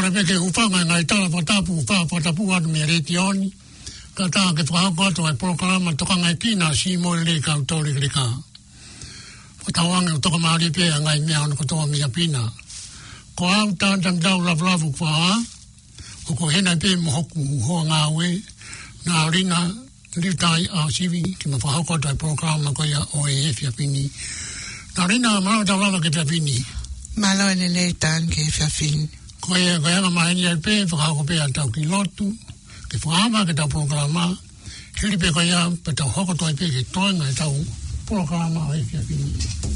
pe ke ufanga ngai tala patapu patapu anu me retioni ka ta ke whakakoto ai programa toka ngai kina si mo le ka utori le ka whatawange toka maari pe ngai mea anu kotoa mea pina ko au tātam tau lavlavu kwa o ko hena pe mohoku hoa ngāwe nā rina ritai a sivi ki ma whakakoto ai programa ko ia OEF ia pini nā rina marau tau lava ke pia pini malo le tan ke fia fin ko ia maeni ai pe whakako pe a tau ki lotu ke whakama ke tau programa hiri pe ko ia pe tau hokoto ai pe ke toinga e tau programa ai fia pini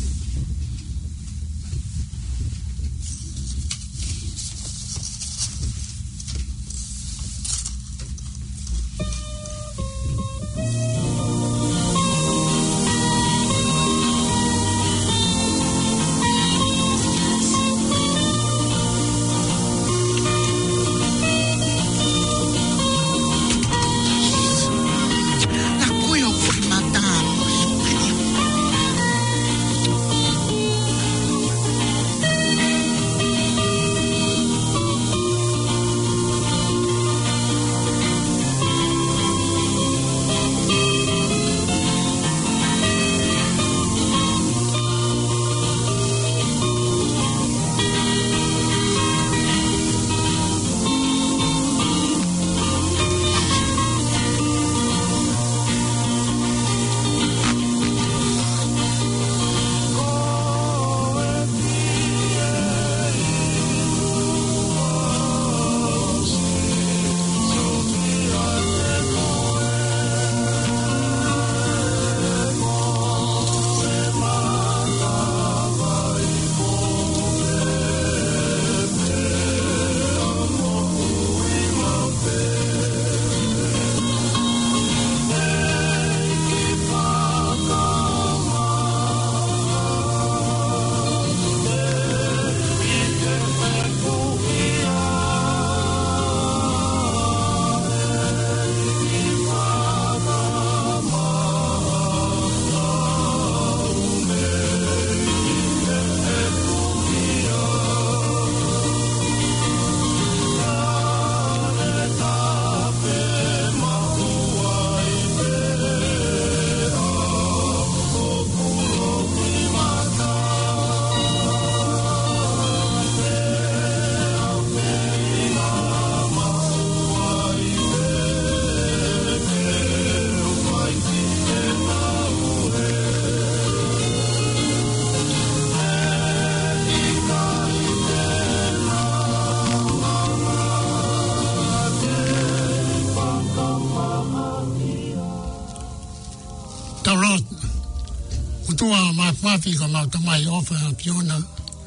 Mafi ka mau tamai ofa a piona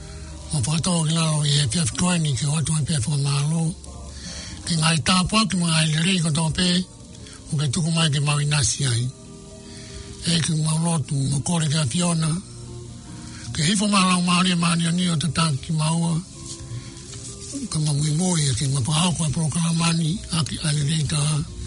o pato ki lalo i e piaf koini ki watu e piaf o malo ki ngai tāpua ki mga i lirei ko tōpe o ke tuku mai ki mau inasi ai e ki mau lotu mo kore ki a piona ke hifo malau maari e maari ani o tata ki maua ka mamui moi e ki mapahau ko e programani a ki a lirei ta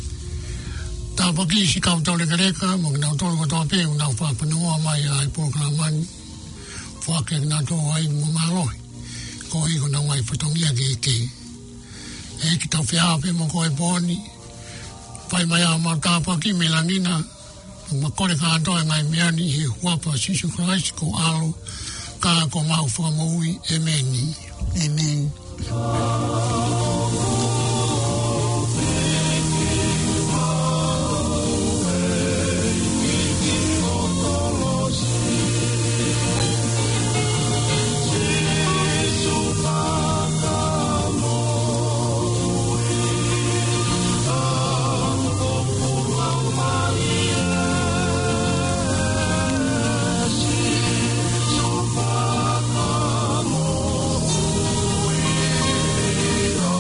tāpua ki si kau tau lekareka mo ki nau tolu ko tōpe o nau whapanua mai a i programani whake ki nā tō ai mo maroi ko i ko nau ai whatongia ki ke e ki tau whia pe mo ko e pōni whai mai a mau tāpua ki me langina ma kore ka atoa ngai meani he huapa Sisu Christ ko alo ka ko mau whamaui emeni amen Oh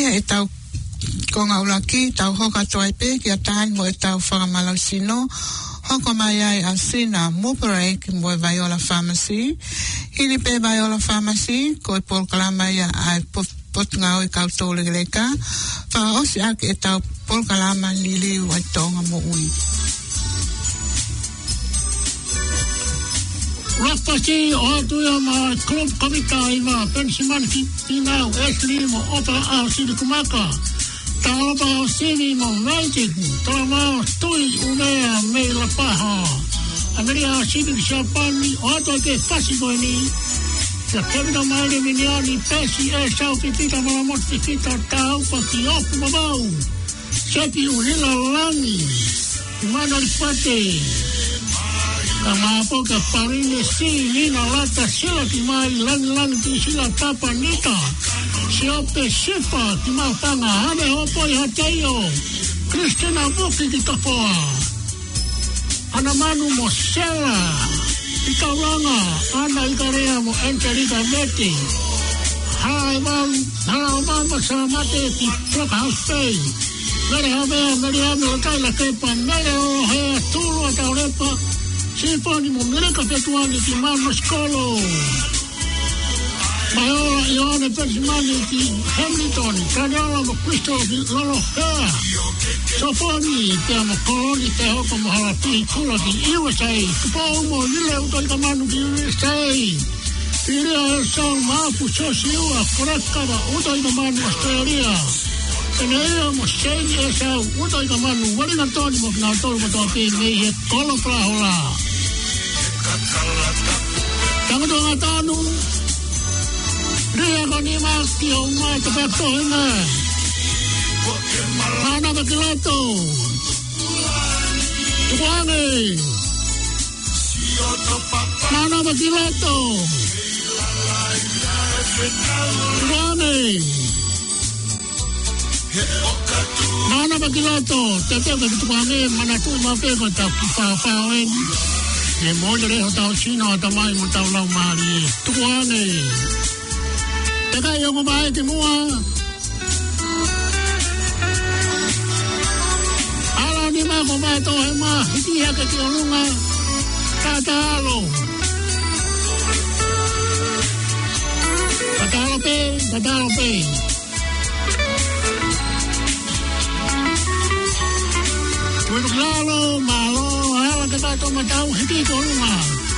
e tau konga ulaki, tau hoka toaipe, ki a tāni mo e tau whakamalau sino, hoko mai ai a sina muparei ki mo e Viola Pharmacy, hili pe Viola Pharmacy, ko e Paul Kalama ia ai potunga o i kautole leka, wha osi ake e tau Paul Kalama lili wai tonga mo ui. Rapasi o tuia ma klub komita iwa pensiman ki tinau esli mo opa au sidi kumaka. Taopa o sini mo magic. Tama stui umea me la paha. Ameria sidi ki siapani o ato ke fasi koini. Ja kemina maile miniani pesi e sau pipita mala moti kita taupa ki opu mabau. Sepi unila langi. Imana lipate. Kamapo ka parile si lina lata sila ki mai lang ki sila tapa nita siope sifa ki mau tanga hane hopo i hateio Kristina Vuki ki tapoa ana manu mo sela i kauranga ana i karea mo enterika meti hala malu sa mate ki Rock House Bay mere hame o kaila kepa mere o hea tulu a taurepa Siponi mo mereka petuani ki mano skolo. Maiola ione persimani ki Hamilton. Kanyala mo Kristo ki lolo hea. Soponi te amo koloni te hoko mo halapi kula ki USA. Kupau mo nile utoi ka manu ki USA. Iria sang maapu sosiua korekava utoi ka manu Australia. Enea mo seini e sau utoi ka manu. Walina toni mo kina tolu mo toa ki mei he kolo prahola. Tango tonga tanu Ria koni maki o mai te peto hina Mana makilato Tukuange Mana makilato Tukuange Mana makilato Teteo ka tukuange Mana tu mapeko tau ki whawhawen E moile ho tau sino o tamai mo tau lau maari. Tukuane. Te kai o kumai te mua. Ala ni ma kumai to he ma. Hiti hake ki olunga. Tatalo. Tatalo pe. Tuenuk lalo, malo. Kita to matau hiti ko luma.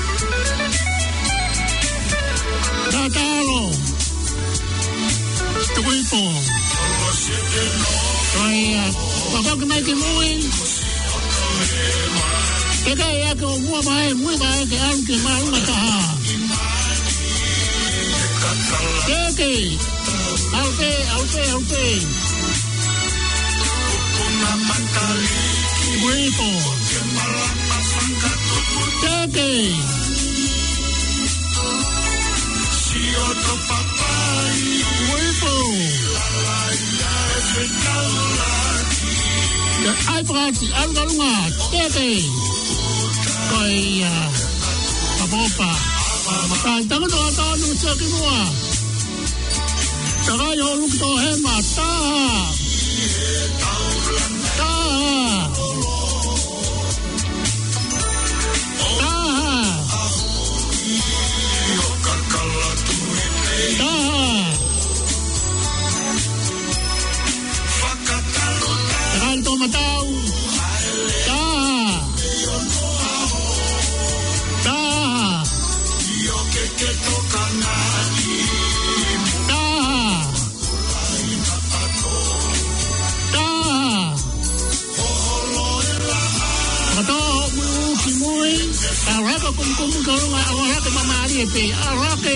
Tatalo. Tuipo. Kaya, papa kemai ke muin. Kaya ya ko mua bae ke anke mai mataha. Keke. Alpe. Tuipo. Tete. Huevo. Ai prati, alga lunga, tete. Kaya, papopa. Kaya tango to atano sa kimua. Saka yo luk to hema, taha. Kanto matau. Araka kum kalunga araka mamari pe araka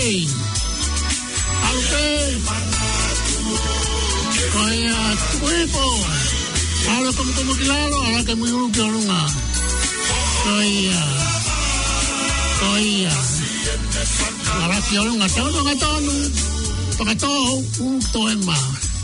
alpe kaya tuipo araka kum kilalo araka muyuru kalunga kaya araka kalunga tano ngatonu pakato to ema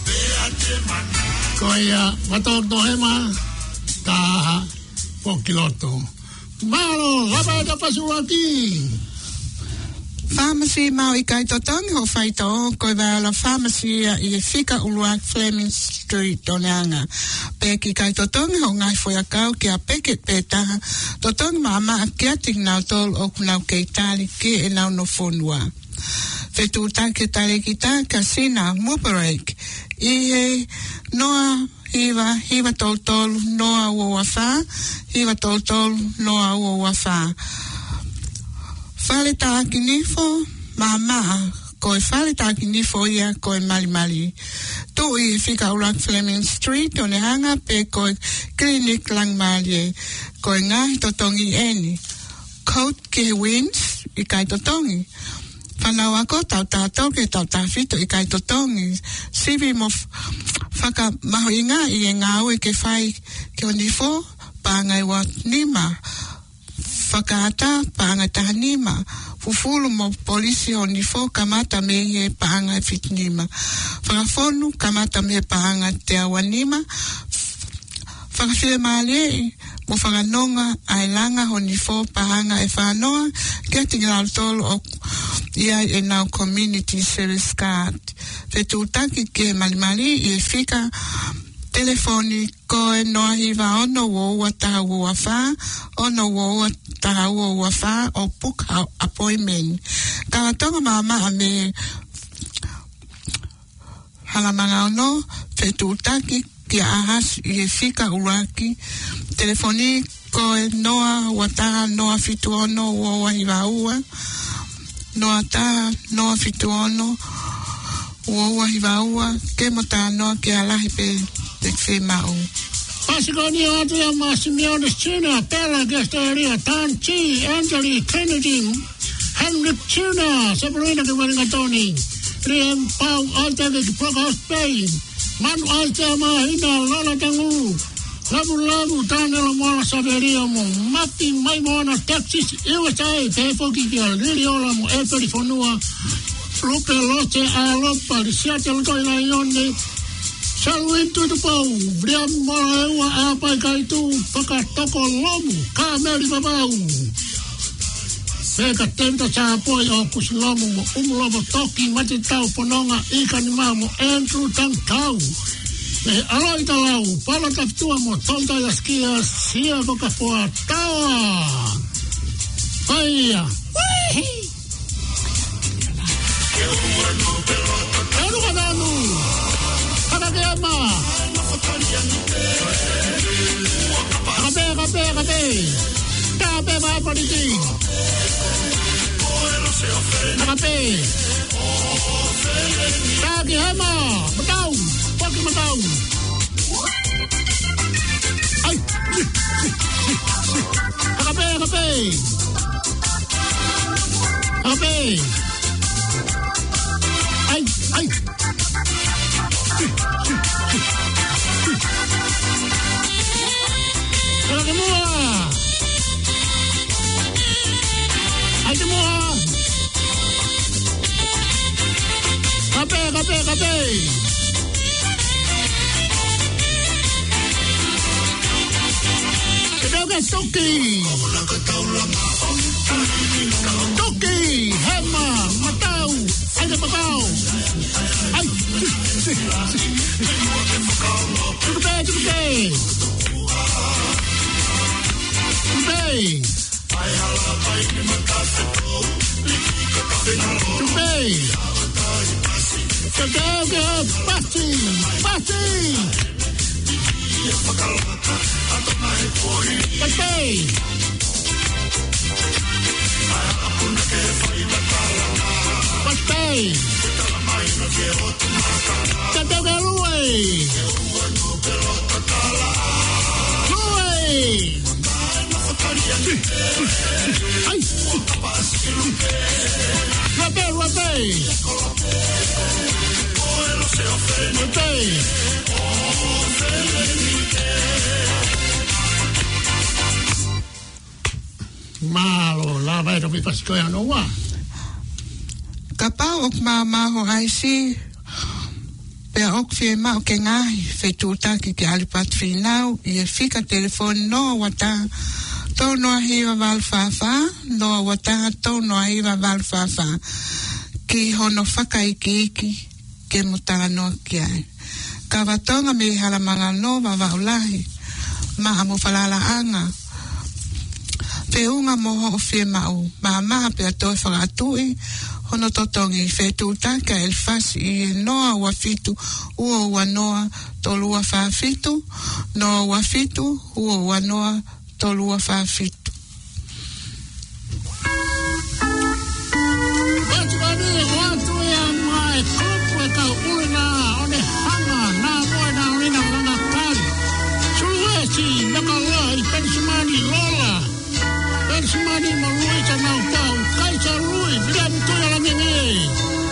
kaya mato to ema ta pokiloto Malo, apa ada pasuaki? Pharmacy mau I kai totongi ho whaita o koe wala pharmacy I e whika ulua Fleming Street o neanga. Peki kai totongi ho ngai whoia kau ki a peket pētaha totongi maama a kia ting nau tol o kunau kei tali ki e nau no whonua. Whetu take tale ki tā kasina Mubarak I he noa hiva tol noa ua wawha, hiva tol noa ua wawha. Whale tā ki nifo, mama, koe whale tā ki nifo ia koe mali. Tu I whika urak Fleming Street o ne hanga pe koe clinic lang malie, koe ngahi totongi eni. Coat ki wins I kai totongi. Whanau ako tau tātou ke tau tāwhito I kai totongi. Sivi mo whaka maho inga I e ngāu e ke whai ke o nifo, pāngai wa nima. Whakaata pāngai taha nima. Fufulu mo polisi o nifo kamata me he pāngai fit nima. Whakafonu kamata me pāngai te awa nima. Whakawhia mālei. Mo whanganonga ai langa ho nifo pāhanga e whanoa kia tinga tolo o ia e nau community service card. Whetu taki ke malimali I e whika telefoni koe noa hiva ono woua taha woua wha, ono woua taha woua wha o book appointment. Kawatonga mama a me halamanga ono, whetu taki kia ahas I e whika uraki telefoni koe noa wataha noa fitu ono woua hiva ua noa taha noa fitu ono woua hiva ua ke mota noa ke alahi pe te whemau. Pasigoni atu ya Massimione Tuna, Bella Gastaria, Tan Chi, Angeli, Kennedy, Henrik Tuna, Sabrina Gawaringatoni, Rian Pau, Altavik, Prokos Bay, Manu Altama, Hina, Lola Tangu, Labu, Daniel Mola Saveria, Mati, Maimona, Texas, USA, Tefoki, Liliola, Eferi Fonua, Lupe Loche, Alopa, Seattle, Toilaione, Saluento do pau, Brian Mola, Apai Kaitu, Pakatoko Lomu, Kameri Babau. Peka tenta sa apoy o kusilomu mo umulomo toki matitao pononga ikan mamo Andrew Tangtau. Aloy talau, pala kaptua mo tonta yaskia sia bokapoa tawa. Vaya. Ano ka nanu? Kakagema. Kape. Kape ba politi? Kape. Kakagema. Matau. Pagi matau. Ay. Kape. Ay. Kakagema. Ay semua. Kape. Kedauke Toki, Hema, Matau, ada Matau. Ay. Malo, la vai robi paskoja noa. Kapau ok ho aisi pe ok fie ma ok ngahi fe tuta ki alipat finau I e fika telefoni no wata Tau noa hiwa walwhawha, noa wataha tau noa hiwa walwhawha, ki hono whakaiki ke mutanga noa ki ai. Ka watonga me halamanga no wa waulahi, maha mo falala anga. Peunga moho o fie mau, maha pe atoe whakatui, hono totongi whetu taka el fasi i noa wafitu, ua wanoa tolua whawhitu, noa wafitu, ua wanoa tolua whawhitu. Pensimani malui sa nau pau, kai sa lui, bila bitoya la ngenge.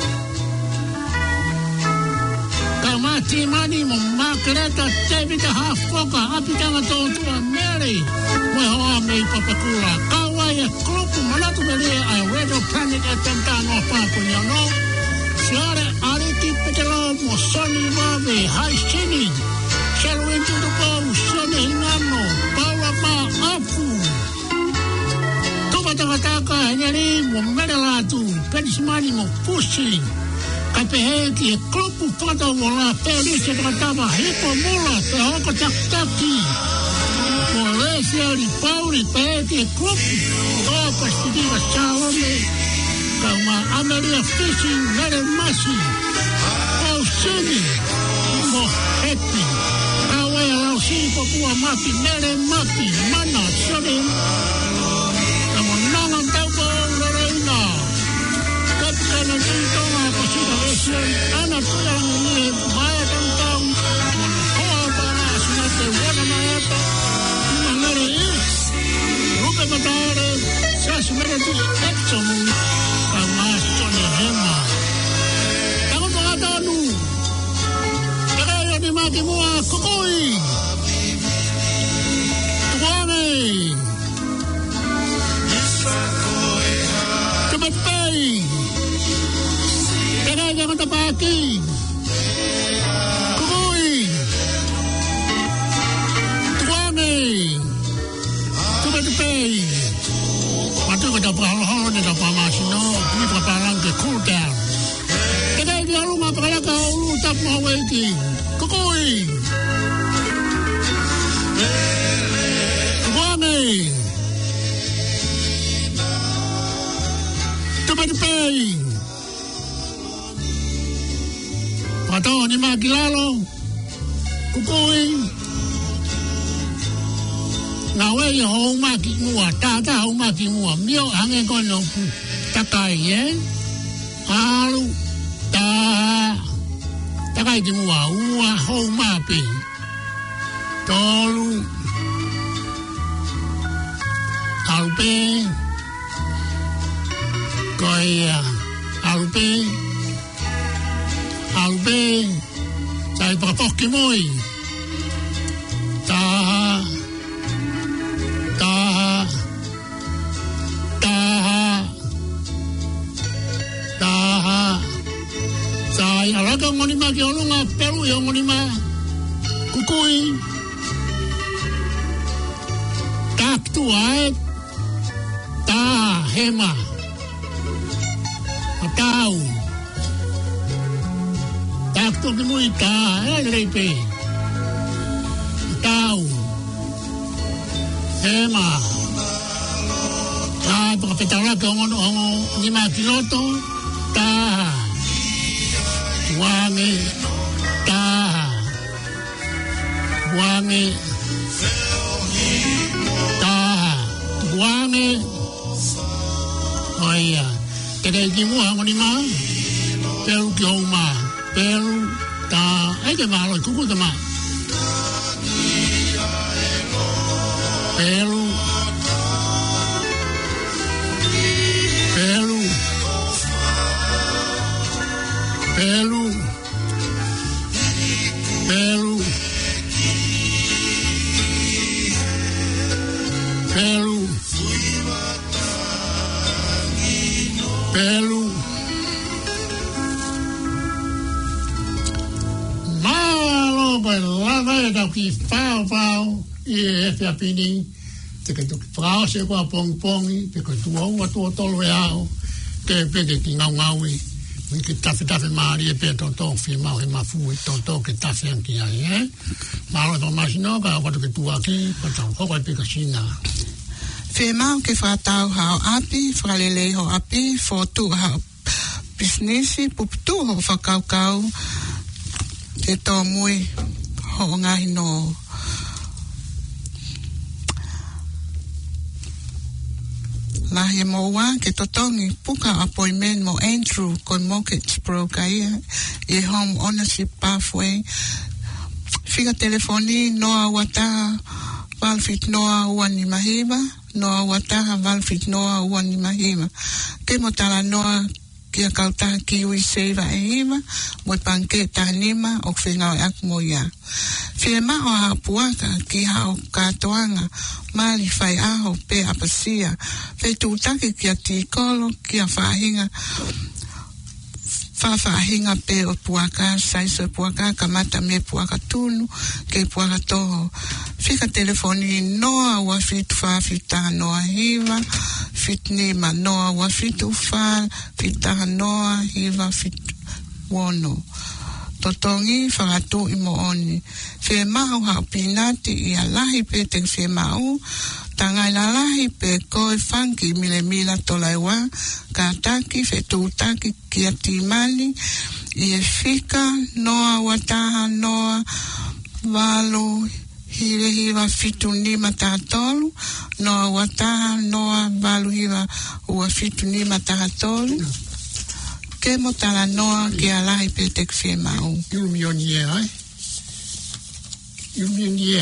Kamati mani mo makreta tebita hafoka, apitanga totua Mary. Moe hoa mei papakula, kawai e klupu manatu melia ai Radio Planet e tentano papu nyano. Siare ariti petelo mo soni mave, hai sini. Shalu into the bow, soni hinano, paula pa afu. Taka nyari mo merelatu pensimani mo pushing kapeheki e klupu pada wala peri se tratava hipo mula pe hoko taktaki mo lesi ali pauri peheki e klupu o pastidiva chaome kauma Ameria fishing mere masi o sini mo happy awe lau sini popua mapi mere mapi mana soni Nang taupo Lorena Kapkana dito nga pasita Asian Anak ko lang ni Maya tangtang Hoa ba na sinate Wala na ito Mangari is Rupe matare Sa sumerati Etsomu Kamasto ni Hema Takot mga tanu Kaya ni Maki Mua Kukui Tuwane Kapatay Kaya ko tapaki Kukuy Tuwane Kapatay Patu ko tapahalo ni tapamasino Kumi papalang ke cool down Kaya ko mapakalaka Ulutap mo waiting Kukuy Tuwane Kapatay Pato ni makilalo Kukuy Ngawe ya hong maki mua Tata hong maki mua Mio hange kono pu Takai Alu Takai di mua Ua hong maki Tolu Alpe Kaya Alpe Sai papoki moi Taha Sai alaga ngonima ki olunga Peru ya ngonima Kukui Taktu ai Taha Hema Tau Takto ki mui ta Lepe Tau Hema Ta Pakapetala ka ngono Nima kiloto Ta Wangi Ta Wangi Ta Wangi Oh iya Kaya kimu ang lima, pero kioma, pero ta, ay kaya malo, kuko tama. Pero, malo, pero la verdad que pau, e Fia Pini, te ke tuki whakao se kua pongi, pe koe tua ua tua tolo e ao, ke peke ki ngaui, mi ke tafe maari e pe tonto, fi mau he mafu e tonto ke tafe anki ai, Maro to masino, ka watu ke tua ki, patau hoko e peka sina. Fe mau ke whātau hao api, whalele ho api, fōtu hao businessi, puputu ho whakaukau, te tō mui ho ngahi no. Lahi mo wa ke totongi puka appointment mo Andrew kon mortgage broker e home ownership pathway. Figa telefoni noa wata valfit noa uani mahiba, noa wata valfit noa uani mahiba. Ke mo tala noa kia kauta kiwi seva e hiva, mo panke tahanima o whenau e ak mo ia. Whie maho a puaka ki hao katoanga, mali whai aho pe apasia, whai tūtake kia tīkolo, kia whahinga, whawhahinga pe o puaka, saiso puaka, kamata me puaka tunu, ke puaka toho. Whika telefoni noa wa fitu whawhita noa hiva, fitnima noa wa fitu wha, fitaha noa hiva fitu wono. Totongi whakatu i mo oni. Whe mahu hao pinati i a lahi pe te whe mahu, tangai la lahi pe koe whanki mila tolaiwa, ka taki whe tūtaki kia timali, i e whika noa wataha noa walo hire hiwa fitu nima tātolu, noa wataha noa walo hiwa ua fitu nima tātolu. Ke mo tala noa ki a lahi pe te kwhi mau. Yumi on ye, ai? Yumi on ye.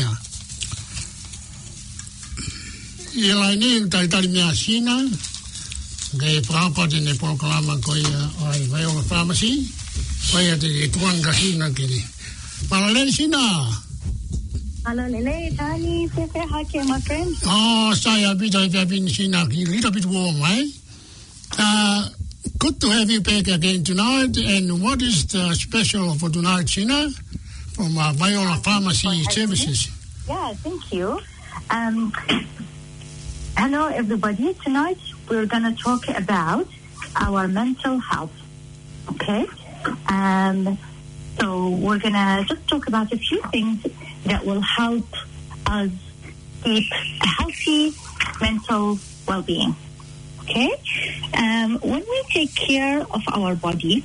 I lai ni, tari mea sina, ke prāpate ne proklama ko ai Viola Pharmacy, koe te tuanga sina kiri. Paralele sina? Paralele, tani, pepe hake, my friend. Oh, sai a bit of a sina, a little bit warm, eh? Good to have you back again tonight. And what is the special for tonight, Sina, from Viola Pharmacy Services? Yeah, thank you. Hello, everybody. Tonight, we're going to talk about our mental health. Okay? So we're going to just talk about a few things that will help us keep a healthy mental well-being. Okay? When we take care of our body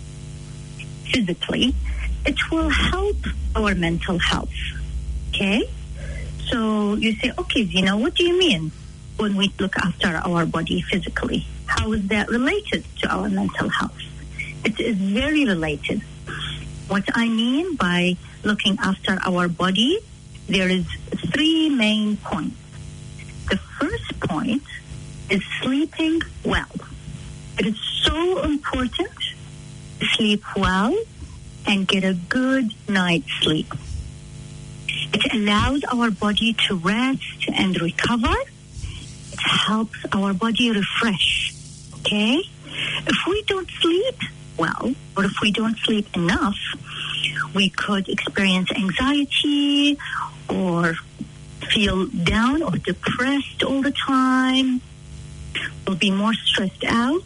physically, it will help our mental health. Okay? So you say, okay, Zina, what do you mean when we look after our body physically? How is that related to our mental health? It is very related. What I mean by looking after our body, there is 3 main points. The first point is sleeping well. It is so important to sleep well and get a good night's sleep. It allows our body to rest and recover. It helps our body refresh. Okay? If we don't sleep well, or if we don't sleep enough, we could experience anxiety or feel down or depressed all the time. We'll be more stressed out,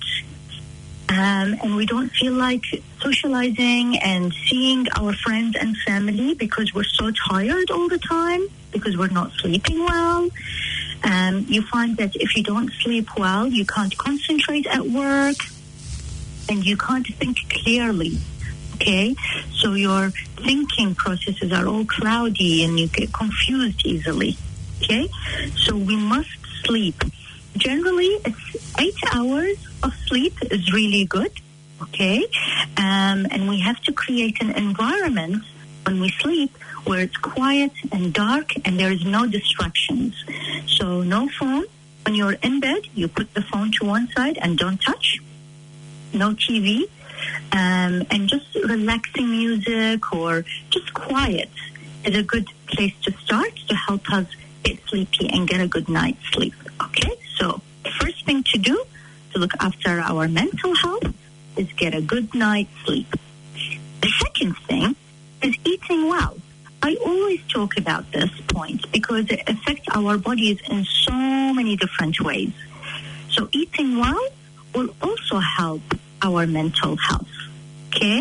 and we don't feel like socializing and seeing our friends and family because we're so tired all the time, because we're not sleeping well. You find that if you don't sleep well, you can't concentrate at work, and you can't think clearly. Okay? So your thinking processes are all cloudy, and you get confused easily. Okay? So we must sleep. Generally, it's 8 hours of sleep is really good, okay? And we have to create an environment when we sleep where it's quiet and dark and there is no distractions. So no phone. When you're in bed, you put the phone to one side and don't touch. No TV. And just relaxing music or just quiet is a good place to start to help us get sleepy and get a good night's sleep, okay? So the first thing to do to look after our mental health is get a good night's sleep. The second thing is eating well. I always talk about this point because it affects our bodies in so many different ways. So eating well will also help our mental health, okay?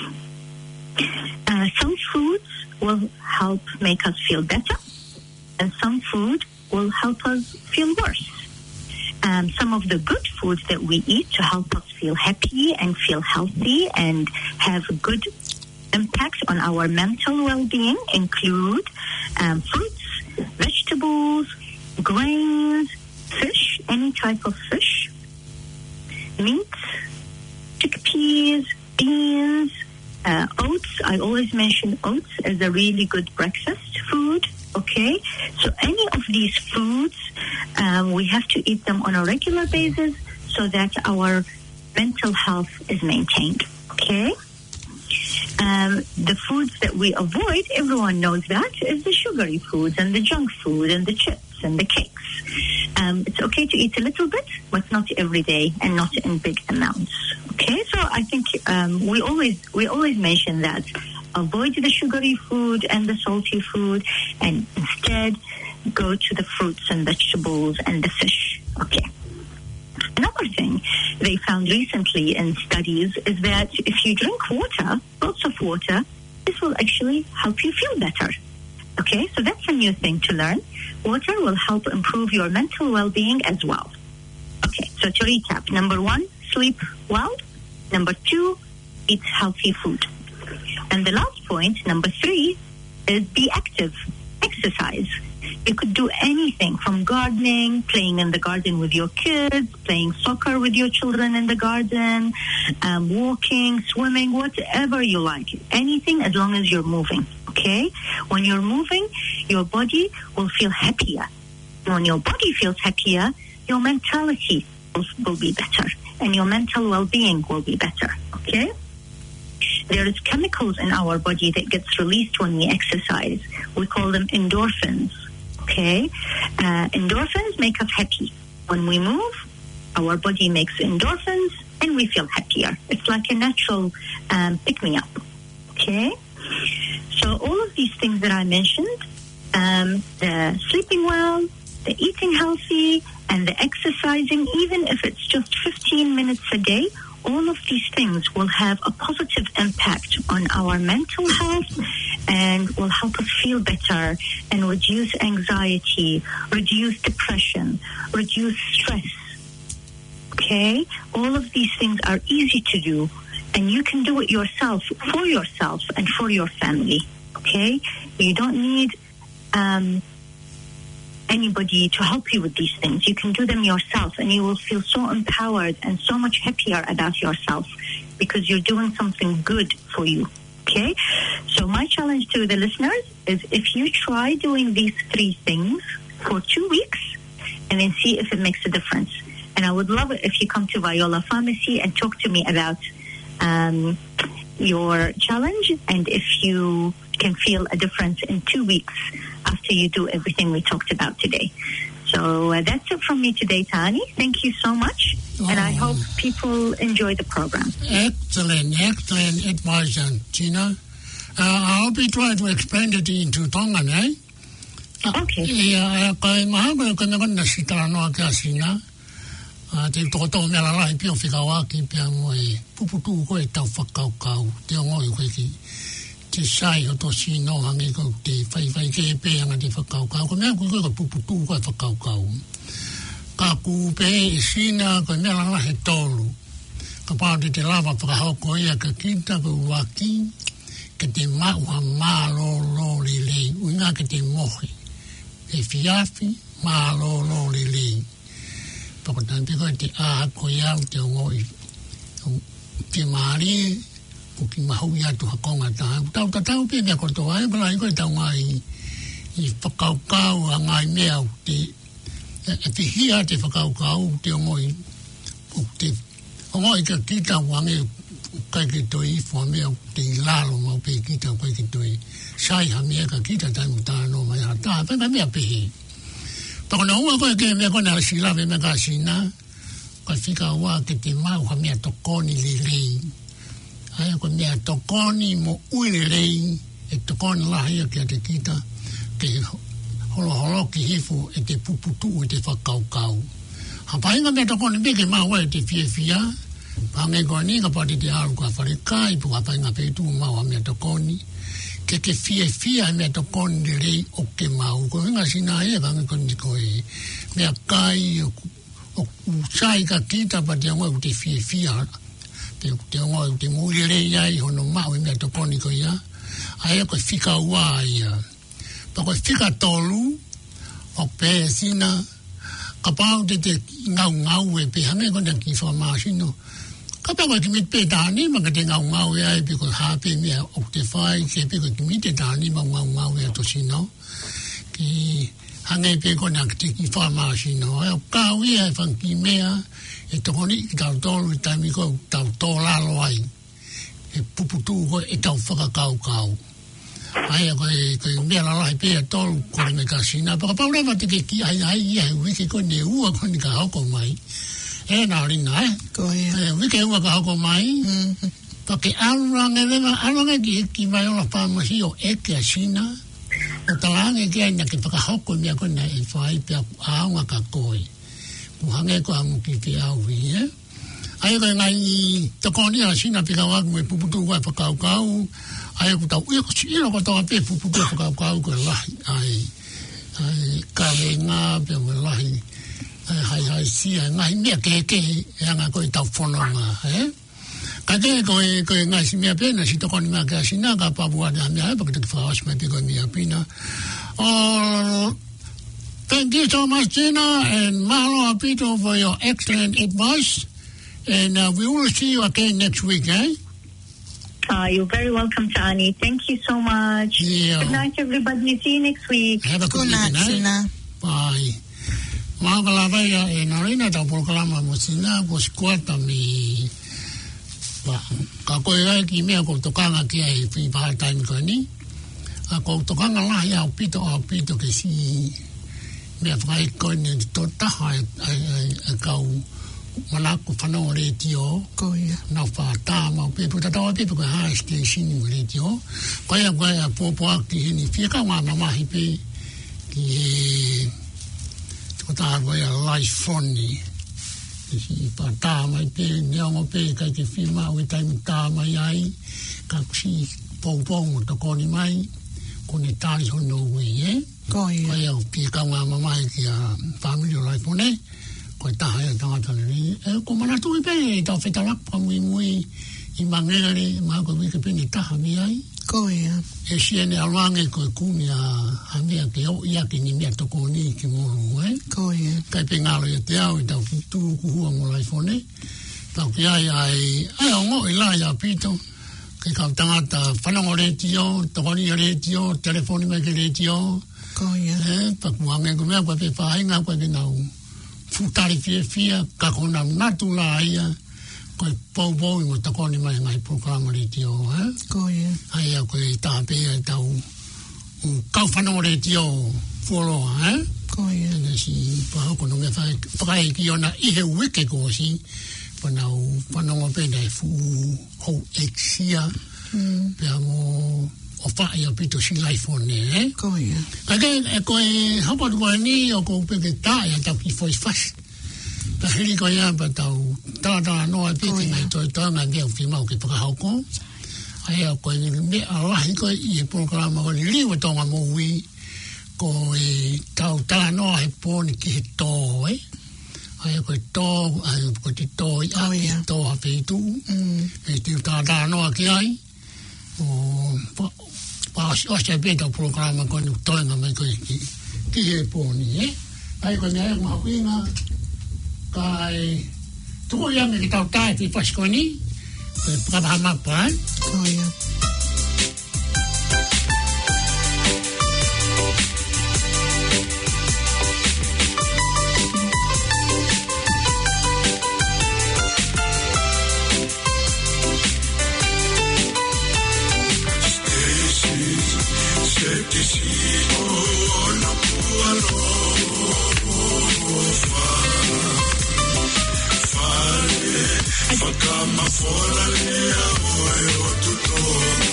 Some foods will help make us feel better, and some food will help us feel worse. Some of the good foods that we eat to help us feel happy and feel healthy and have a good impact on our mental well-being include fruits, vegetables, grains, fish, any type of fish, meat, chickpeas, beans, oats. I always mention oats as a really good breakfast food. Okay, so any of these foods, we have to eat them on a regular basis so that our mental health is maintained. Okay, the foods that we avoid, everyone knows that, is the sugary foods and the junk food and the chips and the cakes. It's okay to eat a little bit, but not every day and not in big amounts. Okay, so I think we always mention that. Avoid the sugary food and the salty food, and instead go to the fruits and vegetables and the fish. Okay. Another thing they found recently in studies is that if you drink water, lots of water, this will actually help you feel better. Okay, so that's a new thing to learn. Water will help improve your mental well-being as well. Okay, so to recap, number 1, sleep well. Number 2, eat healthy food. And the last point, number 3, is be active, exercise. You could do anything from gardening, playing in the garden with your kids, playing soccer with your children in the garden, walking, swimming, whatever you like. Anything as long as you're moving, okay? When you're moving, your body will feel happier. When your body feels happier, your mentality will be better, and your mental well-being will be better, okay? There is chemicals in our body that gets released when we exercise. We call them endorphins, okay? Endorphins make us happy. When we move, our body makes endorphins and we feel happier. It's like a natural pick-me-up, okay? So all of these things that I mentioned, the sleeping well, the eating healthy, and the exercising, even if it's just 15 minutes a day, all of these things will have a positive impact on our mental health and will help us feel better and reduce anxiety, reduce depression, reduce stress. Okay? All of these things are easy to do, and you can do it yourself, for yourself and for your family. Okay? You don't need anybody to help you with these things. You can do them yourself, and you will feel so empowered and so much happier about yourself because you're doing something good for you. Okay? So my challenge to the listeners is if you try doing these 3 things for 2 weeks and then see if it makes a difference. And I would love it if you come to Viola Pharmacy and talk to me about your challenge and if you can feel a difference in 2 weeks after you do everything we talked about today. So that's it from me today, Tani. Thank you so much. And I hope people enjoy the program. Excellent advice, Gina. I hope you try to explain it into Tongan, eh? Okay. Yeah, I'm going to sit down and Casina. Te tōtō mea la lai pio whikawa ki pia ngoi puputu koe tau whakaukau te ngoi koe ki te sai o tō sino hangi kou te whai ke e pēanga te whakaukau ko mea koe koe puputu koe whakaukau ka kupe e sina koe mea la lai tōlu ka pāte te lava whakahoko ia ka kita ko waki ka te maua mālo lo li lei uinga ka te mohi e fiafi mālo lo li lei Pakotan piko te a ko ia te ngoi te mari ko ki mahu ia tu hakonga ta tau pe me ko to ai bla ko ta ngai I whakaukau a ngai mea te hia te whakaukau te ngoi te ngoi ka kita wange kai ki toi fo mea te lalo mau pe kita kai ki toi sai ha mea ka kita ta no mai ta pa mea pe Pako na ua koe ke mea kona silawe mea ka sina. Koe whika ua ke te mau ha mea tokoni le rei. Aia koe mea tokoni mo ui le rei. e tokona lahia ki a te kita ke holo ki hifu e te puputu e te whakaukau. Hapainga mea tokona beke maua e te fia pange koa ni ka pati te aru ka whareka i puka painga peitu maua mea tokoni ke te fia mea tokoni de rei o ke mau ko hinga sina e pange koni ko e mea kai o usai ka kita pati angoi u te fia te angoi u te muri rei ai hono mau mea tokoni ko ia aia koe whika ua ia pa koe whika tolu o pe sina ka pau te ngau e pe hange kona ki whamasino ka pau ki mit pe tāni ma ka te ngau e ai pe ko hape mea o te whai ke pe ko ki mit te tāni ma ngau e ato sino ki hange pe kona ki te ki whamasino e o kau e ai whanki mea e tokoni ki tau tolu i taimi ko tau tōlalo ai e puputu ko e tau whakakau ai ko mea lalai pe tolu kore me ka sina pa ka pau rewa te ke ki ai wiki ko ne ua ko ni ka hoko mai e nā ringa wiki ua ka hoko mai pa ke aranga ki mai ola pāmahi o eke a sina o talange ki aina ke whakahoko mea ko nei e whai pe aunga ka koe muhange ko amu ki te aui ai ko ngai tokoni a sina pe ka waku me puputu ko e whakaukau ai ko tau e ko sino ko tau pe puputu whakaukau ko lahi ai ka renga pe mo lahi hai sia ngai mea ke e anga ko tau whanonga ka te ko ngai si mea pena si tokoni mea ke asina ka papua de mea pa ke te whaos me te ko mea pina thank you so much Gina and Malo Apito for your excellent advice and we will see you again next week you're very welcome, Tani. Thank you so much. Yeah. Good night, everybody. See you next week. Have a good night, Sina. Bye. Makalawaya e narina ta programa mo sina ko squata mi ka ko ia ki me ko tokanga ki ai fi part time ko ni ko tokanga la ya pito ke si me fai ko ni to ta hai ka mana ko fano radio ko ia na fa ta ma pe puta ta pe ko ha station radio ko ia po ki ni fi ka ma hi pe ki ko ta ko ia live phone si pa ta mai pe ni o pe ka ki fi ma o time ta mai ai ka si po to ko ni mai ko ni ta ni no we ko ia pi ka ma mai ki a family live phone ko ta ha ta ni ko mana tu pe ta fe ta la pa mui i mangere ma ko vi ke pe ni ta ha mi ai ko ia e si ene alwange ko kumia ha mi ke o ia ki ni mi to ko ni ki mo ko ia ka pe ngalo ia te au ta tu ku hu mo lai fone ta ki ai o ngo i la ya pito ke ka tangata whanongo radio to ko ni radio telefoni me ke radio ko ia pa ku ange ko me ko pe fa inga ko ke nau futari fia ka kona natu la ia ko po mo ta ko ni mai ngai programa radio ko ia ai ko ta pe ta u ka fano radio folo ko ia na si pa ko no me fai ki ona i he wiki ko si pa na u fano pe dai fu ho exia pe amo o fa ia pito si iPhone ko ia again ko hapa ko ni o ko pe ta ya ta ki foi fast ta heli ko ya pa ta no a pe ki mai to nga nge o fi ma o ki pa ha ko ai ko ni me ala ko i programa ko ni wa to nga mo wi ko ta no ai po ni ki to ai ko to ai ko ti to ai to ha pe tu e ti ta no ki ai o pa o se pe to programa ko ni to nga mai ko ki e po ni ai ko ni ai ma winga kai tu ko yang ki ta ti pas ko ni pa ba ma pa ko ia Fora lea o tutto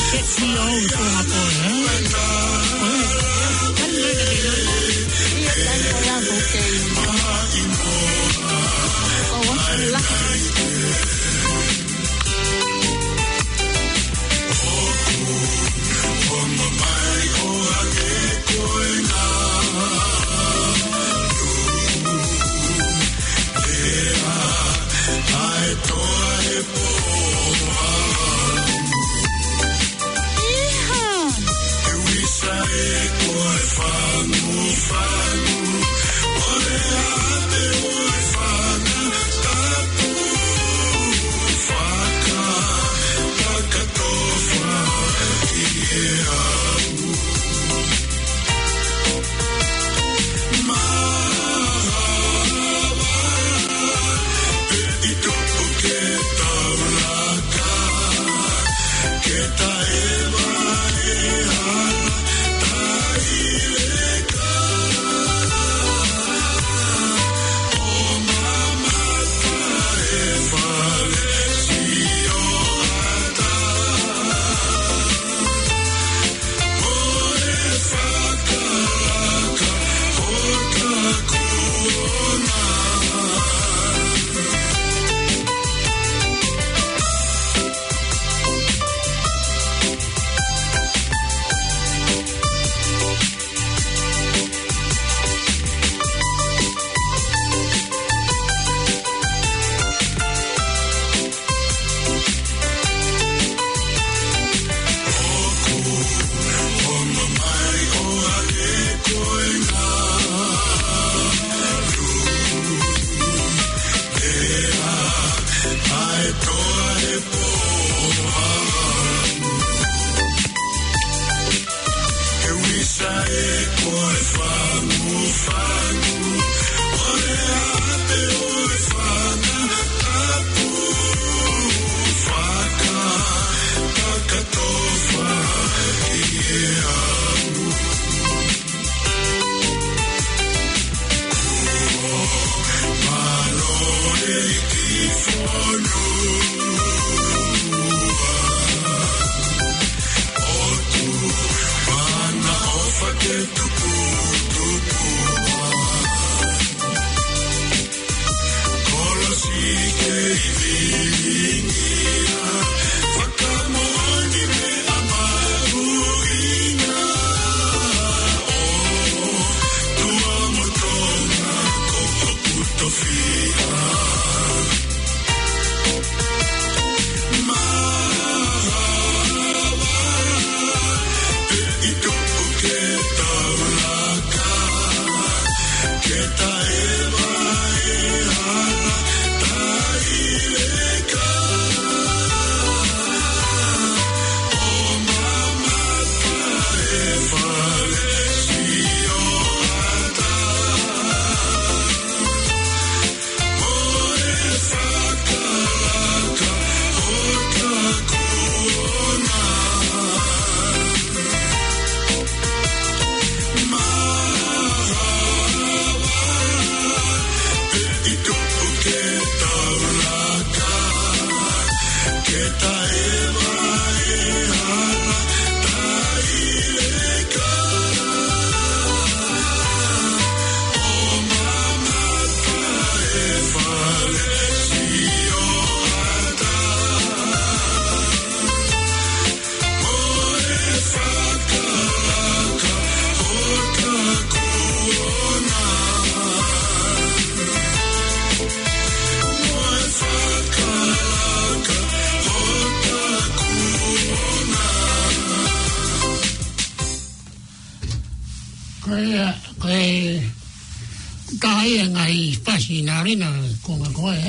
Narina konga koe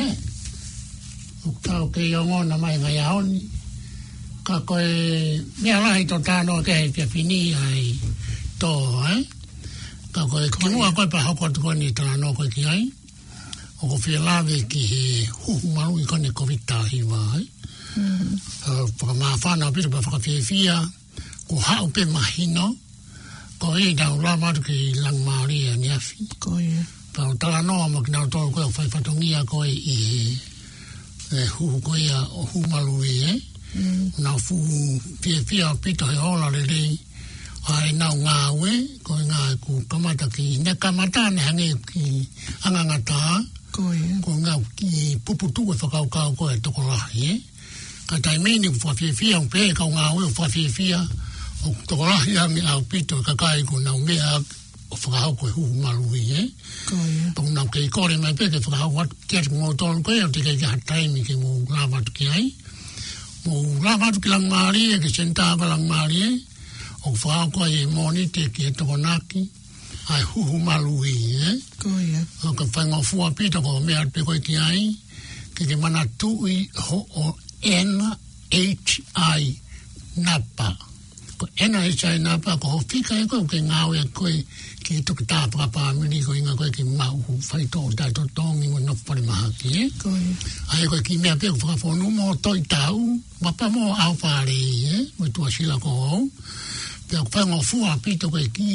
o tau ke ngona mai ngai aoni ka koe mea lahi to tāno ke hei pia pini ai tō ka koe kimua koe pa hoko atu koe ni tāno koe ki ai o ko whia lawe ki he huhu maru i kone kovita hiwa whakamawhana o piru pa whakawhiawhia ko hao pe mahino ko e nau la matu ki lang maaria ni afi koe Pau tala noa mo ki nau tōru koe o whaifatongia koe i huhu koe o humalu na fu pia pito he ola le rei ai nau ngā we ko ngā ku kamata ki ne kamata ne hange ki angangata ko ngā ki puputu e whakaukau ko e toko lahi ka tai meni whawhiwhia pe ka ngā we whawhiwhia o toko lahi hange au pito ka kai ko nau mea o whakahau koe hu marui Pong nau kei kore mai pe ke whakahau wat kia ngō tōn koe au te kei ka taimi ke ngō rāwatu ki ai mō rāwatu ki lang maari e ke sentava lang maari e o whakahau koe e mōni te ki e toko naki ai hu marui o ka whaingo fua pita ko mea pe koe ki ai ke mana tui ho o NHI napa ko NHI napa ko ho fika e koe ke ngāwe koe ki toki tāpaka pāmini ko inga koe ki mau whai tō tai tō tōngi mo nopare maha ki ai koe ki mea pēku whakawhonu mō toi tau wapa mō au whārei mo tua sila ko hou pēku whaingo fua pita koe ki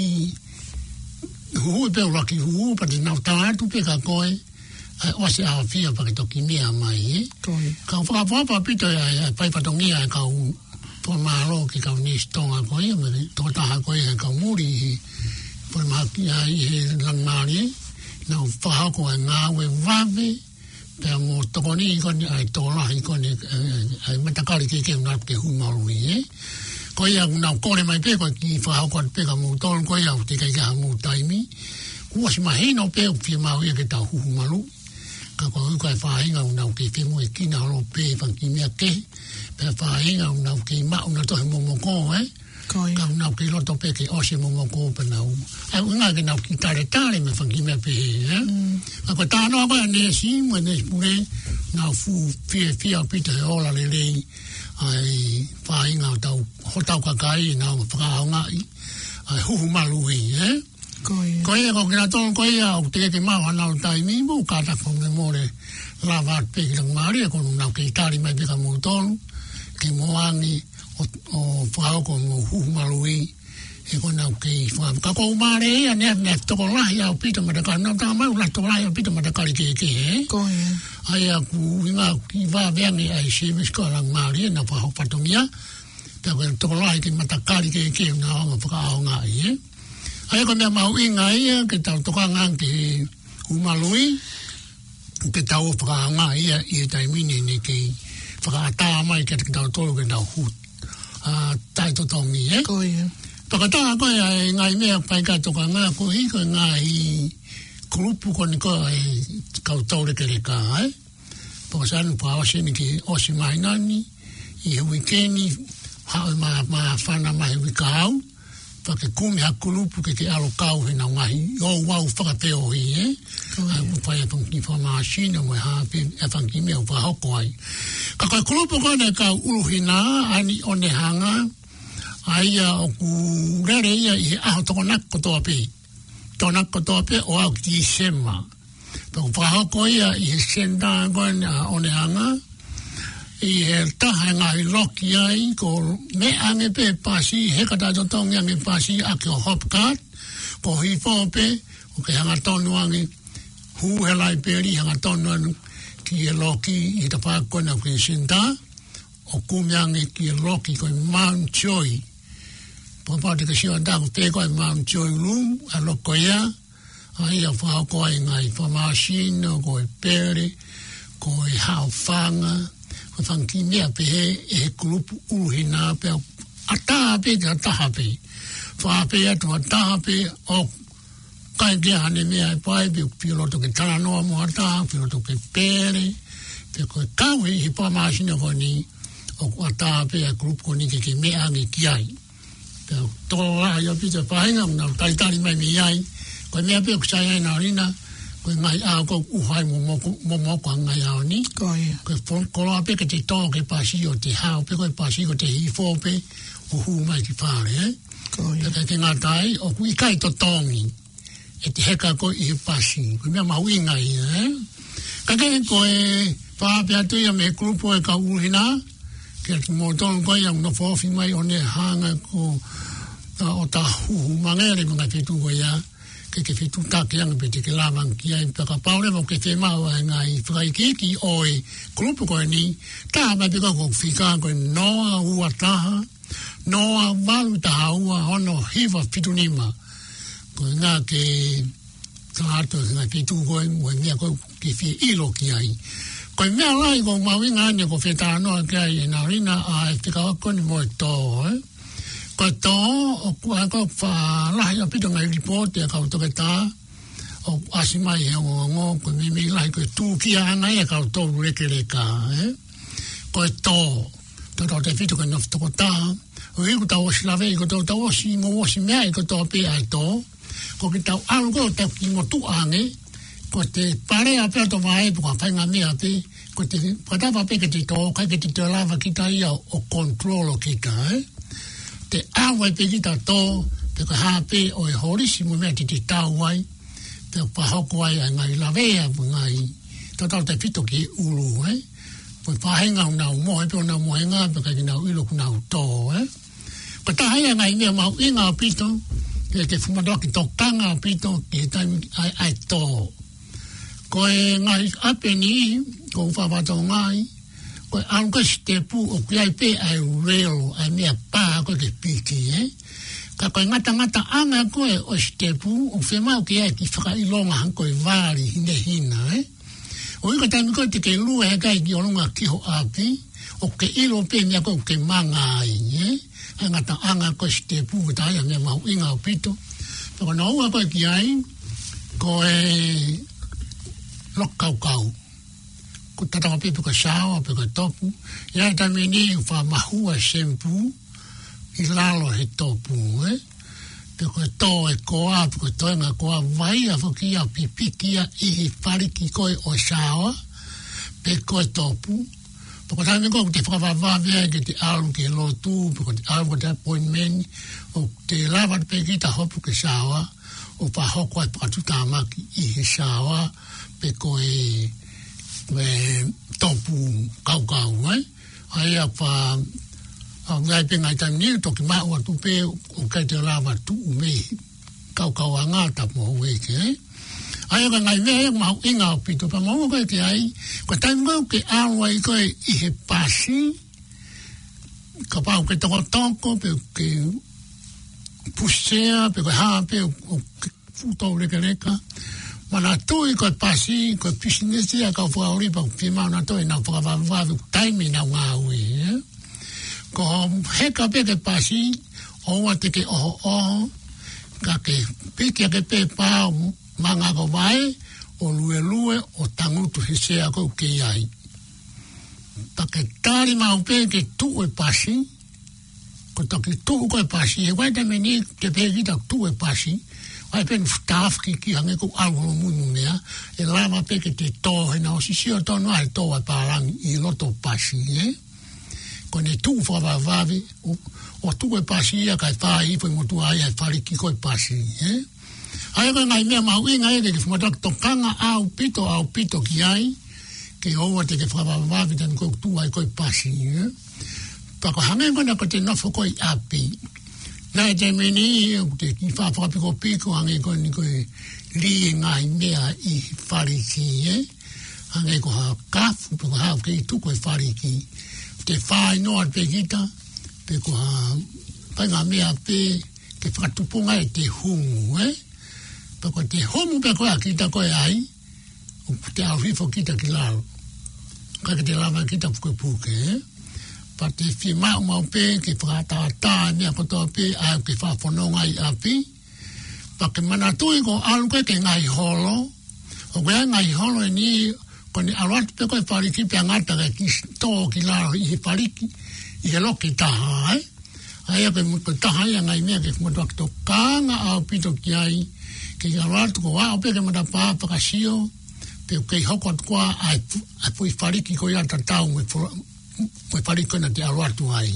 hui pēku raki hui pati nau tātu pēka koe oase awa whia pake toki mea mai ka whakawhapa pita pai patongia e kau tō mālo ki kau nistonga koe tō taha koe e kau muri por makia i langari na whahako e ngāwe wawe pēr mō tokoni i koni ai tōla i koni ai matakari ke keu nāp ke humarui ko ia nau kore mai pe ko ki whahako at peka mō tōla ko ia te kai kaha mō taimi kua si mahino pe o pia mau ia ke tau humaru ka ko hui kai whahinga nau ke ke mo e kina halo pe whanki mea ke pēr whahinga nau ke mau na tohe momoko ka nau ki loto pe ke ose momoko pa nau ai unga ke nau ki tare me whanki mea pe ako tāno ako e nesi mo e nesi pure nau fu fia pita he ola le rei ai whainga tau hotau kakai nau whakaonga ai huhu maluhi ko e ko kina tōn ko e au te ke mau anau taimi mo kata konge more lavat pe ki lang maari ko nau ke tari mai pe ka mo tōnu ke moangi o whakako mō humarui e ko nau kei whakako. Ka kou maare ea ne toko lahi au pita matakari. Nau tā mai ula toko lahi au pita matakari ke ai a ku inga ki wāweangi ai semes ko lang maare na whakako patongia. Pea koe toko lahi ke matakari ke na hanga whakao ngai ai ko mea mau inga ia ke tau toka ngang ke humarui ke tau whakao ngai ia i taimini ne kei whakaata mai ke tau tolu ke tau hut. Tai to tongi Pakata ko ai ngai mea pai ka toka ngā ko hi ko ngai grupu ko ni ko kau tau ke le ka Pasan pa o ni ki o si mai nani i weekeni ha ma fana mai wikau pa ke kumi ha grupu ke alo kau he na ngai o wau whakapeo hi ai pa ia pong information mo ha pe afangi me o pa hoko ai ka ko grupu ko ne ka uruhina ani one hanga ai o ku rere ia i aho toko nako toa pe o au ki sema toko whahako ia i senda koe one hanga i he taha ngai loki ai ko me ange pe pasi he kata totongi ange pasi ake o hopkat ko hifo pe o ke hanga tonu ange hu he lai peri hanga tonu anu ki e loki i ta pako na ke senda o kumi ange ki e loki koe Mount Joy Papa te kasi o dago te koe Mount Joy Room a loko ia ai a whahako ai ngai whamasino koe pere koe hao whanga ko whanki mea pe he kurupu uruhina pe a taha pe te a taha pe whape atu a taha pe o kai kia hane mea e pai pe piloto ke taranoa mo a taha piloto ke pere pe koe kawe he whamasino ko ni o a taha pe a kurupu ko ni ke mea ange ki ai tōra ai o pita whainga na taitari mai mi ai koe mea pe kusai ai na rina koe ngai ao ko uhai mo moko ngai ao ni koe koroa pe ke te tō ke pasi o te hao pe koe pasi o te hifo pe uhu mai ki whare pe ke ngā tai o kui kai to tongi e te heka koe i pasi koe mea mau ingai kake koe whapea tuia me grupo e ka uhina ke mo tonu koe iau no fofi mai o ne hanga ko o ta huhu mangere mga petu koe ia ke fitu ta ke ang pete ke lava ki ai pa ka paule mo ke te mau ngai fai ki oi grupo ko ni ta ma pe ko fika ko no ua taha no valu ta ua ono hiva fitunima ko nga ke tato nga ke tu ko mo nga ko ke fi ilo ki ai ko mea lai ko mawinga ane ko feta no ke ai na rina a te ka ko ni mo to ko to o ko fa la ya pito ngai report ya ka to ta o asima ye ngo ko mi lai ko tu ki ana ya ka to re ke le ka ko to te fito ko no to ta o i ko ta o slave ko to o si mo o si me ko to pe ai to ko ki ta algo te ki mo tu ane ko te pare a pe to vai ko fa nga me ate ko te pata va pe ke te to ka ke te lava ki ta ia o control ki ta te awa pe ki ta to pe ko ha pe o e horisi mo me te ta wai pe pa hoko ai ngai lavea ngai to te fito ki ulu po pa henga na mo pe na mo henga pe ka na ilo kuna to ko ta hai ngai me ma inga pito ke fuma do ki to kanga pito ki ta ai to ko ngai apeni ko fa va to ngai ko anko stepu o kai pe ai real ai me pa ko ke piti ka ko ngata anga ko o stepu o fe mau ki ai ki fa ilonga ko vari hina o ko tan ko te ke lu e kai ki olunga ki ho api o ke ilo pe me ko ke manga ai anga ko stepu ta ya me mau inga pito ko no ko ki ai ko lokau ko tata pe ko shawa pe ko topu ya tamini fa mahua shampoo ilalo he topu pe ko to e ko a ko to nga ko vai a foki a pipiki a I pariki ko o shawa pe ko topu ko tamini ko te fa va via ke te alu ke lo tu ko te alu de appointment o te lava pe kita hopu ke shawa o pa hoko e pa tuta maki I shawa pe ko topu kau ai apa ngai pe ngai tan ni to ki ma wa tu pe o kai te lava tu me kau anga ta mo we ke ai ga ngai me ma inga pito pa mo ko ke ai ko tan mo ke a wai ko I he pasi ka pa ko to pe ke pusea pe ko ha pe o futo le ke mana tu ko pasi ko business ya ka fo ori pa firma na to na fo va time na wa we ko he ka pe ke pasi o wa te ke o ka ke pe ke pe pa manga ko vai o lue o tangu tu se ko ke ai ta ke tari ma pe ke tu e pasi ko ta ke tu ko pasi e wa te meni te pe ki ta tu e pasi ai pen staff ki hange ko algo munu mea e lama pe ke te to na o si o to no ai to a parang I loto pasi ko ne tu fa va o tu e pasi a ka fa I po mo tu ai fali ki ko pasi ai ko ngai me ma winga e ke mo to kanga au pito ki ai ke o te ke fa va tan ko tu ai ko pasi pa ko hange ko na ko te no fo ko api na te meni te ki fa piko ange ko ni ko li ngai mea I fariki ange ko ha kafu ko ha ke tu ko fariki te fa no pe kita pe ko ha pa nga mea pe ke fa tu ponga te humu pe ko te humu pe ko kita ko ai o te alfo kita kilalo ka ke te lava kita ko puke pa te firma uma pe ke frata ta ni ko to pe a ke fa fono ngai api pa ke mana tu ko alu ke ngai holo o ke ngai holo ni ko ni alat pe ko fariki pe ngata ke to ki la I fariki I lo ke ta ai pe mo ta ai ngai me ke mo to kanga a pito ki ai ke alat ko wa pe ke mo da pa ka sio pe ke hoko kwa ai pu fariki ko ya ta ta ko pari ko na te aro atu ai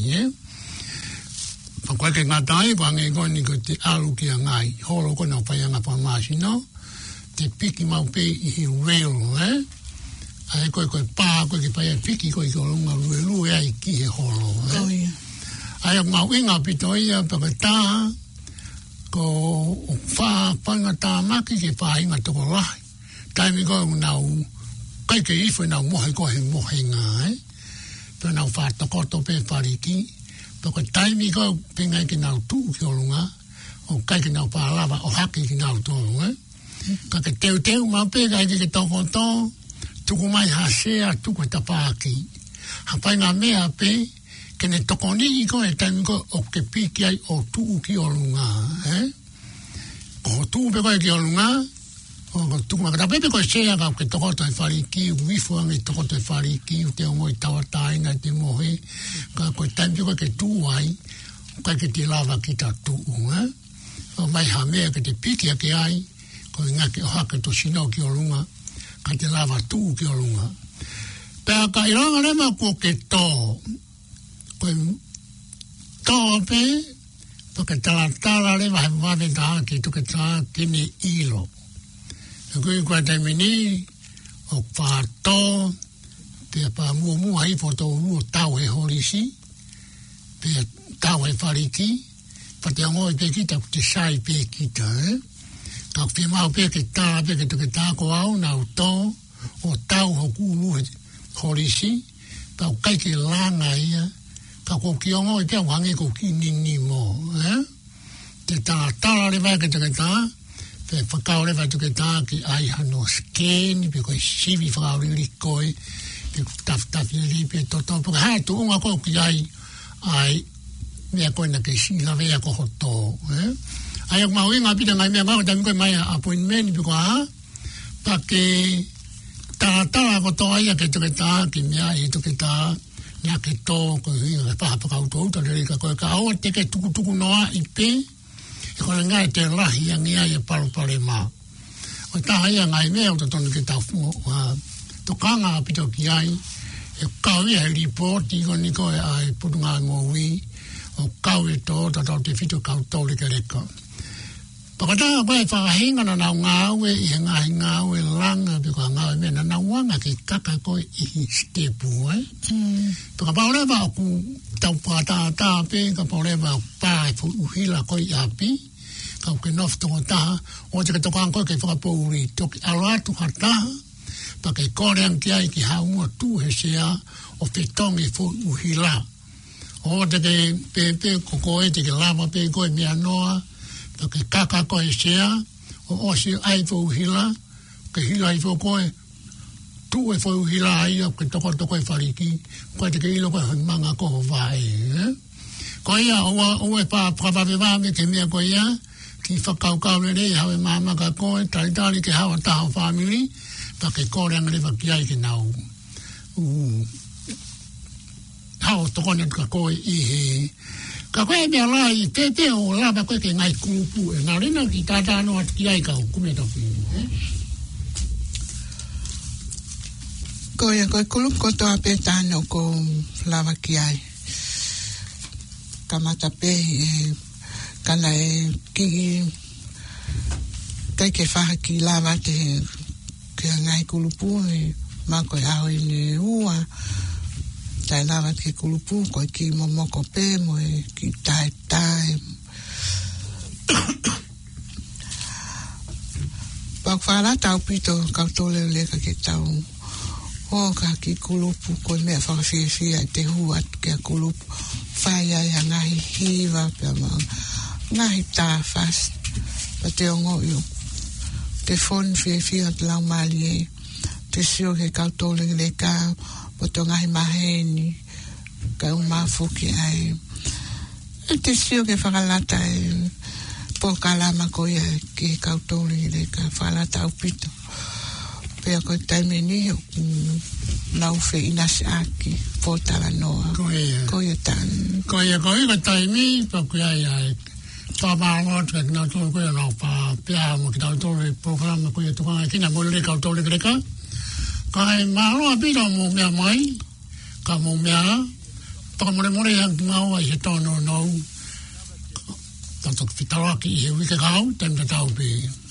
pa ko ke ngatai pa nge ko ni ko te alu ki ngai holo ko na pa nga pa masi no te piki mau pe I real ai ko pa ko ke pa piki ko longa lu ai ki holo ai mau inga pito ia pa ta ko whapanga tā maki ke whainga toko lahi. Taimi ko nau, kai ke ifu nau mohe ko he mohe ngā, Pea nau whātokoto pe whariki, poko taimi ko pengai ki nau tuu ki orunga, o kai ki nau pālawa o haki ki nau tōrunga. Ka ke teu mau pe kai ki toko tō, tuku mai hasea tuku ta pāki. Hapai ngā mea pe, kene toko ni i ko e taimi ko o ke piki ai o tuu ki orunga. O tuu pe koe ki orunga, o tuku makata pepe koe sea ka ke tokoto e whariki, wifuanga i tokoto e whariki, o te ongo i tawatainga te mohe, ka koe taimi koe ke tuu ai, kai ke te lava ki ta tuu. O mai ha mea ke te piki ake ai, koe ngake o hake to sinau ki orunga, ka te lava tuu ki orunga. Pea ka iranga rema ko ke tō, koe tō pe, toke tala rema he wawe taha ki toke taha kene ilo. E koe kua taimi ni, o whātō, pea pā mua hifo tō ruo tau e horisi, pea tau e whariki, pa te angoi pe kita, te sai pe kita, Ka whia mau pe ke tā, pe ke toke tā ko au, nau tō, o tau ho kūru he horisi, pau kai ke langa ia, ka ko ki ongo i pia wangi ko ki nini mo, Te tā le vai ke toke tā, pe whakao le vai toke tā ki ai hano skeni, pe koe sivi whakao riri koe, pe tafi li pe toto, pe hai tu unga ko ki ai, mea koe na ke sila vea ko hoto, Ai ak mau inga pita ngai mea mau tami koe mai appointment piko pa ke tā ko tō ia ke toke tā ki mea i toke tā nea ke tō ko inga paha pakau tō uta rei ka koe ka aua te ke tuku noa i pe e kore ngai te lahi a ngia i paro pare mā o taha ia ngai mea uta tonu ke tā fungo to kanga pita ki ai e kau ia i report i koni koe ai putunga ngowi o kau e tō tatau te whito kau tō reka reka Pakatanga koe whakahinga na nau ngāwe i ngahi ngāwe langa piko ngāwe mena nau wanga ki kaka koe i stepu, Pika paurewa aku tau pātātā pe, ka paurewa pāe fu uhila koe i api, ka uke noftongo taha, o te katokan koe ke whakapouri toki aratu hataha, pa ke korean ki ai ki haunga tū he sea o whetongi fu uhila. O te ke pepe ko koe te ke lama pe koe mea noa, ke kaka koe sea, o osi ai fo uhila, ke hila i fo koe, tu e fo uhila ai, ke toko e whariki, koe te ke ilo koe manga koho vai. Koe ia, o e pāpawe wāme ke mea koe ia, ki whakaukau rei, hawe māmaka koe, taritari ke hawa taha family, pa ke kōreanga rewa ki ai ke nau. Hao tokone ka koe i he, Ka koe mea lai, te o lava koe ke ngai kupu, e nā rina ki tātā noa ki ai ka kume toki. Koe kulupu kotoa pe tāno ko lava ki ai. Ka mata pe kana e kihi, kai ke whaha ki lava te ke ngai kulupu, mā koe aho i ne ua, Tai lava ke kulupu, koe ki momoko pe, moe ki tai. Pau whaara tau pito, kau tole leka ke tau. O ka ki kulupu, koe mea whakawhiawhia te huat ke kulupu. Whai ai a ngahi hiwa, pia mau. Ngahi tā fast, pa te ongo iu. Te whon whiawhia te lau mali e. Te sio ke kau tole leka, Poto ngahi maheni, ka umafuki ai. E te sio ke whakalata e po kalama koe ki kautori le ka whakalata au pito. Pea koe taime ni nau whi inasi aki po tala noa. Koe tan. Koe ka taime, pa koe ai. Pāpāngot, ka kina tōru koe nau pā pia mo ki tautori programa koe tukanga kina mo le kautori kreka. Kai maroa pita mo mea mai, ka mo mea, pakamore hang maua i he tono nou, ka tok fitaraki i he wike kau, tem te tau pe.